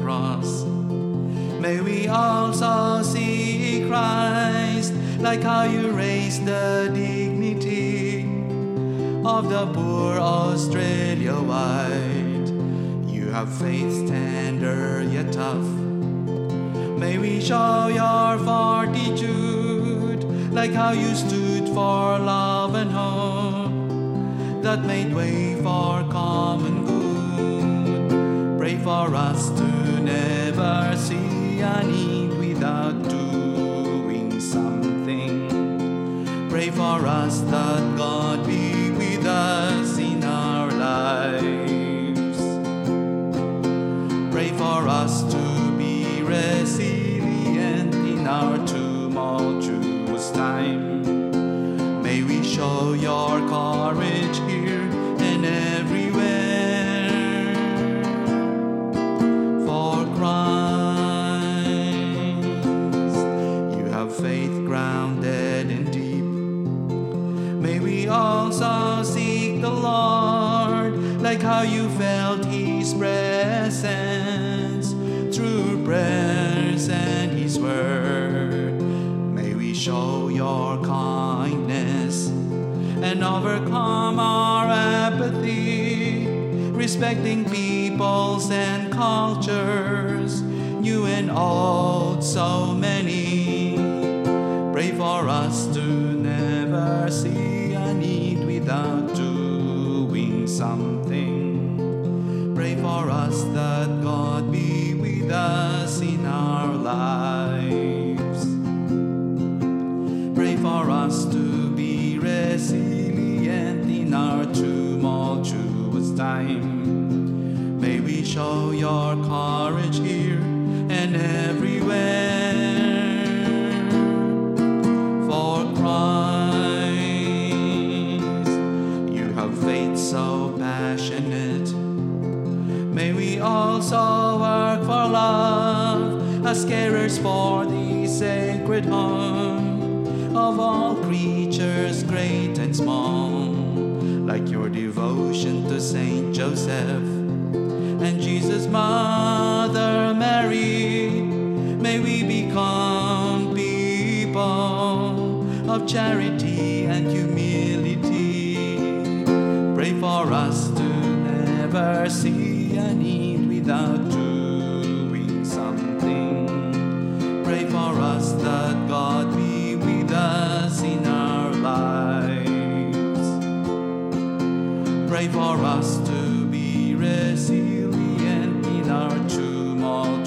cross. May we also see Christ, like how you raised the dignity of the poor Australia-wide. You have faith tender yet tough. May we show your fortitude, like how you stood for love and hope that made way for common good. Pray for us to never see a need without doing something. Pray for us that God be with us in our lives. Pray for us to be resilient in our tumultuous time. May we show your courage here and everywhere for Christ. You have faith grounded and deep. May we also seek the Lord, like how you felt His presence through prayers and His word. May we show your kindness and overcome our apathy, respecting peoples and cultures, new and old, so many. Pray for us to never see a need without doing something. Pray for us that God be with us in our lives. Pray for us to be resilient in our tumultuous time. May we show your courage here and everywhere for Christ. You have faith so passionate. May we also work for love as carers for the sacred home of all creatures, great and small, like your devotion to Saint Joseph and Jesus' mother Mary. May we become people of charity and humility. Pray for us to never see a need without doing something. Pray for us that God be with us in our lives. Pray for us to be resilient in our tumult